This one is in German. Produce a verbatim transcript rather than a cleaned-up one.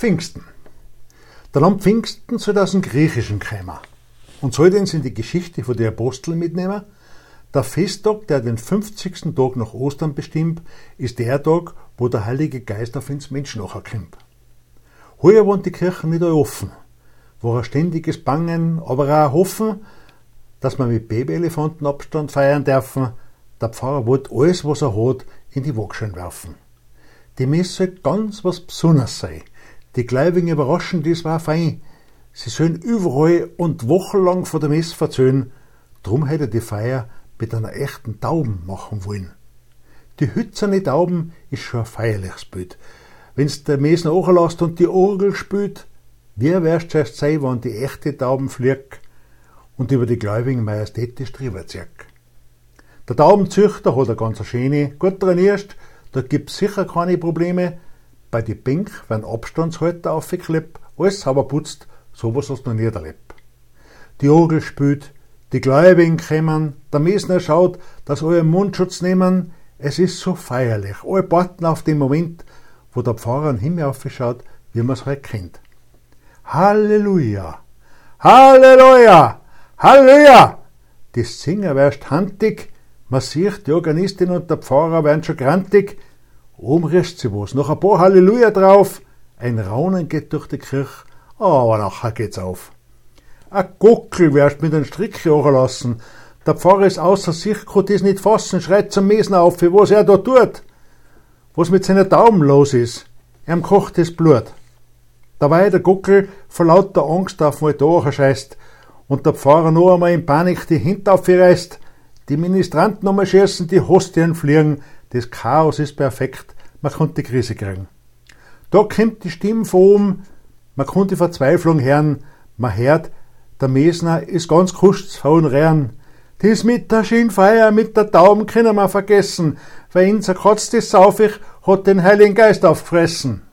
Pfingsten. Dann am Pfingsten soll aus dem Griechischen kommen. Und soll uns in die Geschichte von den Aposteln mitnehmen? Der Festtag, der den fünfzigsten Tag nach Ostern bestimmt, ist der Tag, wo der Heilige Geist auf uns Menschen nachkommt. Heuer waren die Kirchen nicht alle offen. War ein ständiges Bangen, aber auch ein Hoffen, dass wir mit Babyelefantenabstand feiern dürfen. Der Pfarrer wollte alles, was er hat, in die Waagschale werfen. Die Messe soll ganz was Besonderes sein. Die Gläubigen überraschen, das war fein. Sie sollen überall und wochenlang von der Messe erzählen. Drum hätte er die Feier mit einer echten Tauben machen wollen. Die hützerne Tauben ist schon ein feierliches Bild. Wenn's der Mesen anlässt und die Orgel spielt, wer wirst erst sein, wenn die echte Tauben fliegt und über die Gläubigen majestätisch drüber zieht. Der Taubenzüchter hat eine ganz schöne, gut trainiert, da gibt's sicher keine Probleme. Bei die Bänk werden Abstandshalter aufgeklebt, alles sauber putzt, sowas hast du noch nie erlebt. Die Orgel spielt, die Gläubigen kommen, der Mesner schaut, dass alle Mundschutz nehmen. Es ist so feierlich. Alle warten auf den Moment, wo der Pfarrer an den Himmel aufschaut, wie man es halt kennt. Halleluja! Halleluja! Halleluja! Die Singer werden handig, man sieht, die Organistin und der Pfarrer werden schon grantig. Oben riecht sie was, noch ein paar Halleluja drauf. Ein Raunen geht durch die Kirche, aber nachher geht's auf. Ein Gockel wirst mit einem Strick lassen. Der Pfarrer ist außer sich, kann das nicht fassen, schreit zum Mesner auf, was er da tut. Was mit seiner Tauben los ist. Ihm kocht das Blut. Dabei der Gockel vor lauter Angst auf mal da scheißt und der Pfarrer noch einmal in Panik die Hände aufreißt. Die Ministranten nochmal schießen, die Hostien fliegen. Das Chaos ist perfekt, man kann die Krise kriegen. Da kommt die Stimme von oben, man kann die Verzweiflung hören, man hört, der Mesner ist ganz kuscht von Rehren. Das mit der Schienfeier, mit der Tauben können wir vergessen, weil unser Katz, das saufig, hat den Heiligen Geist aufgefressen.